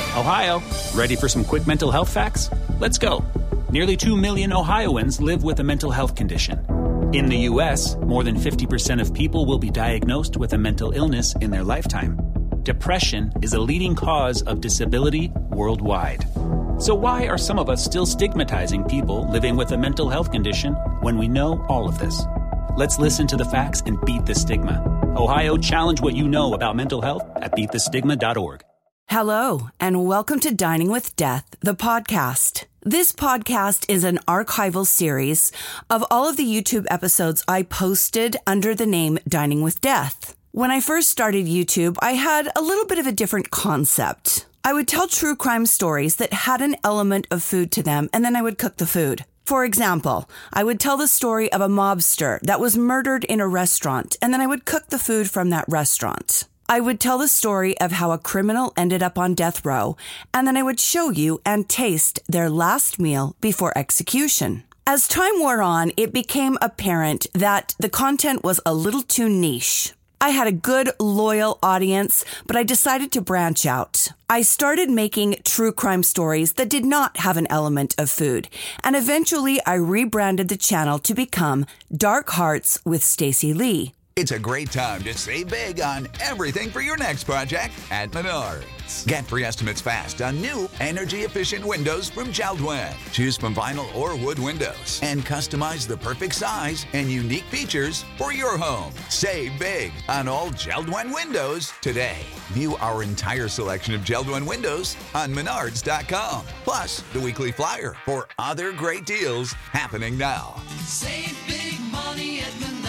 Ohio, ready for some quick mental health facts? Let's go. Nearly 2 million Ohioans live with a mental health condition. In the U.S., more than 50% of people will be diagnosed with a mental illness in their lifetime. Depression is a leading cause of disability worldwide. So why are some of us still stigmatizing people living with a mental health condition when we know all of this? Let's listen to the facts and beat the stigma. Ohio, challenge what you know about mental health at beatthestigma.org. Hello, and welcome to Dining with Death, the podcast. This podcast is an archival series of all of the YouTube episodes I posted under the name Dining with Death. When I first started YouTube, I had a little bit of a different concept. I would tell true crime stories that had an element of food to them, and then I would cook the food. For example, I would tell the story of a mobster that was murdered in a restaurant, and then I would cook the food from that restaurant. I would tell the story of how a criminal ended up on death row, and then I would show you and taste their last meal before execution. As time wore on, it became apparent that the content was a little too niche. I had a good, loyal audience, but I decided to branch out. I started making true crime stories that did not have an element of food, and eventually I rebranded the channel to become Dark Hearts with Stacey Lee. It's a great time to save big on everything for your next project at Menards. Get free estimates fast on new energy-efficient windows from JELD-WEN. Choose from vinyl or wood windows and customize the perfect size and unique features for your home. Save big on all JELD-WEN windows today. View our entire selection of JELD-WEN windows on Menards.com. Plus, the weekly flyer for other great deals happening now. Save big money at Menards.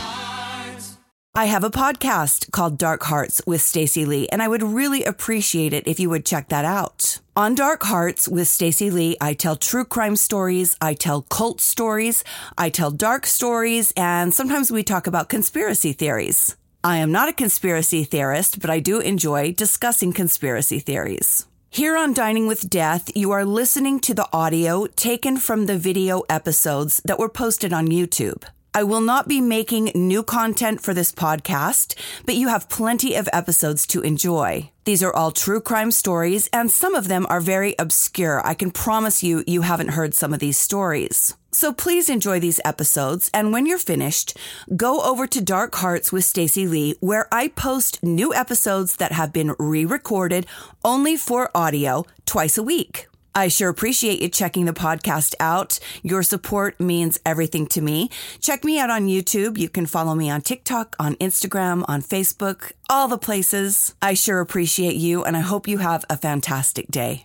I have a podcast called Dark Hearts with Stacey Lee, and I would really appreciate it if you would check that out. On Dark Hearts with Stacey Lee, I tell true crime stories, I tell cult stories, I tell dark stories, and sometimes we talk about conspiracy theories. I am not a conspiracy theorist, but I do enjoy discussing conspiracy theories. Here on Dining with Death, you are listening to the audio taken from the video episodes that were posted on YouTube. I will not be making new content for this podcast, but you have plenty of episodes to enjoy. These are all true crime stories, and some of them are very obscure. I can promise you, you haven't heard some of these stories. So please enjoy these episodes, and when you're finished, go over to Dark Hearts with Stacey Lee, where I post new episodes that have been re-recorded only for audio twice a week. I sure appreciate you checking the podcast out. Your support means everything to me. Check me out on YouTube. You can follow me on TikTok, on Instagram, on Facebook, all the places. I sure appreciate you, and I hope you have a fantastic day.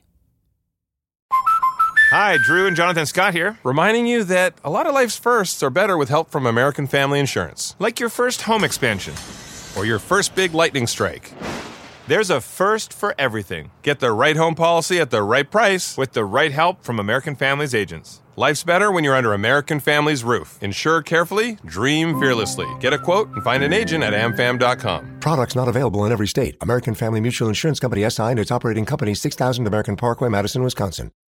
Hi, Drew and Jonathan Scott here, reminding you that a lot of life's firsts are better with help from American Family Insurance, like your first home expansion or your first big lightning strike. There's a first for everything. Get the right home policy at the right price with the right help from American Family's agents. Life's better when you're under American Family's roof. Insure carefully, dream fearlessly. Get a quote and find an agent at amfam.com. Products not available in every state. American Family Mutual Insurance Company, SI, and its operating company, 6000 American Parkway, Madison, Wisconsin.